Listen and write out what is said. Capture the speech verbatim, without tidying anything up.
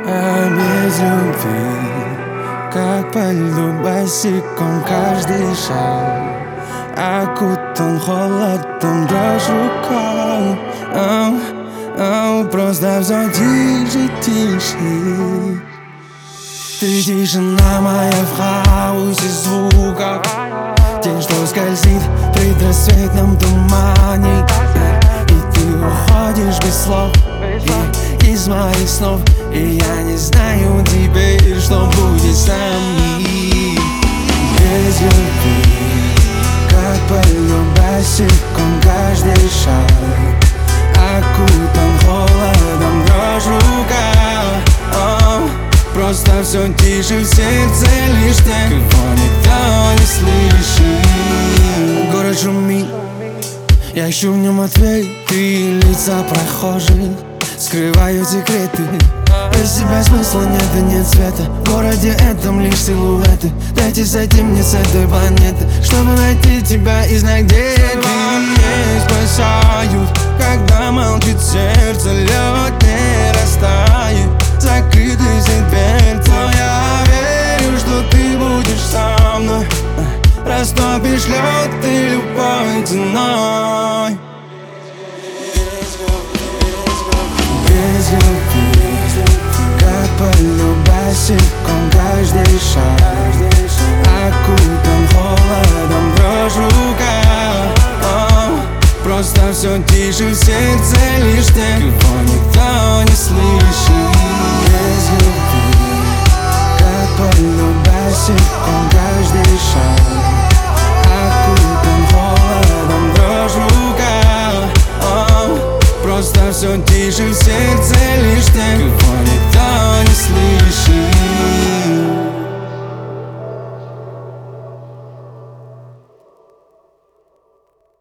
А без любви, как по льду босиком каждый шаг окутан холодом, дрожь рука. Ау, ау, просто все тише, тише. Ты тишина моя в хаосе звуков, тень, что скользит в предрассветном тумане. И ты уходишь без слов и из моих снов, и я не знаю теперь, что будет с нами. Без любви, как по льду босиком каждый шаг окутан холодом, дрожь рука. О, просто все тише в сердце, лишь тех, кого никто не слышит. Город шумит, я ищу в нем ответы, лица прохожих скрывают секреты. Без тебя смысла нет и нет света, в городе этом лишь силуэты. Дайте сойти мне с этой планеты, чтобы найти тебя и знать, где ты есть. Спасают, когда молчит сердце, лед не растает, закрыты все дверцы. Но я верю, что ты будешь со мной, растопишь лед ты любой ценой. Без любви, как по льду босиком каждый шаг окутан холодом, дрожь рука. О, просто все тише в сердце, лишь тех, кого никто не слышит. Без любви, как по льду босиком каждый шаг окутан холодом, дрожь рука. О, просто все тише в сердце, лишь тех, кого никто не слышит.